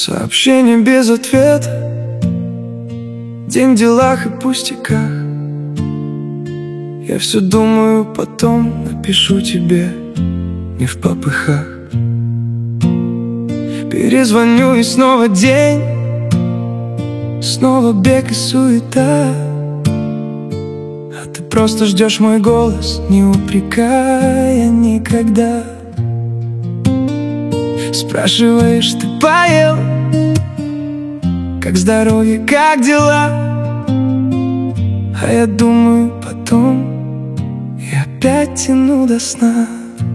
Сообщение без ответа, день в делах и пустяках. Я все думаю, потом напишу тебе, не в попыхах. Перезвоню и снова день, снова бег и суета. А ты просто ждешь мой голос, не упрекая никогда. Спрашиваешь, ты поел? Как здоровье, как дела? А я думаю, потом и опять тяну до сна.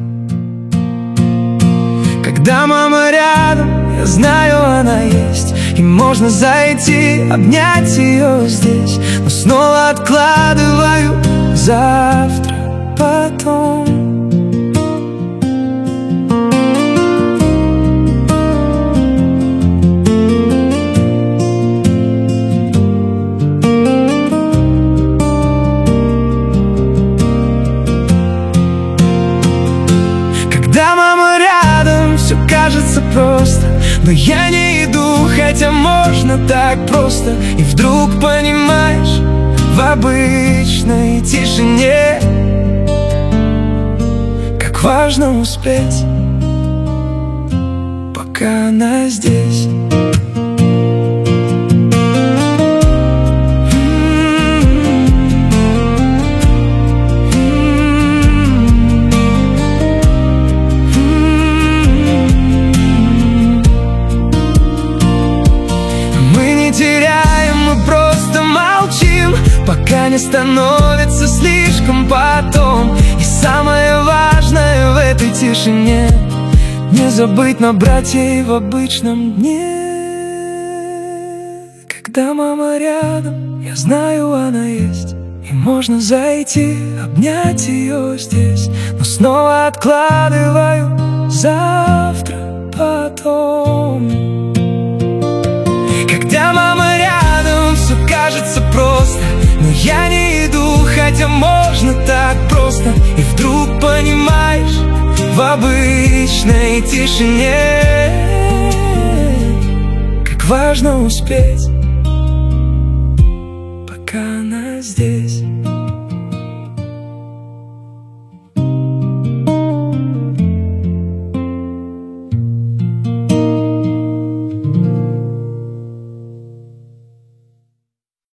Когда мама рядом, я знаю, она есть, и можно зайти, обнять ее здесь. Но снова откладываю завтра, потом. Когда мама рядом, все кажется просто, но я не иду, хотя можно так просто. И вдруг понимаешь, в обычной тишине, как важно успеть, пока она здесь. Пока не становится слишком потом. И самое важное в этой тишине — не забыть набрать ей в обычном дне. Когда мама рядом, я знаю, она есть, и можно зайти, обнять ее здесь. Но снова откладываю завтра, потом. Когда мама рядом, все кажется просто, но я не иду, хотя можно так просто. И вдруг понимаешь, в обычной тишине, как важно успеть,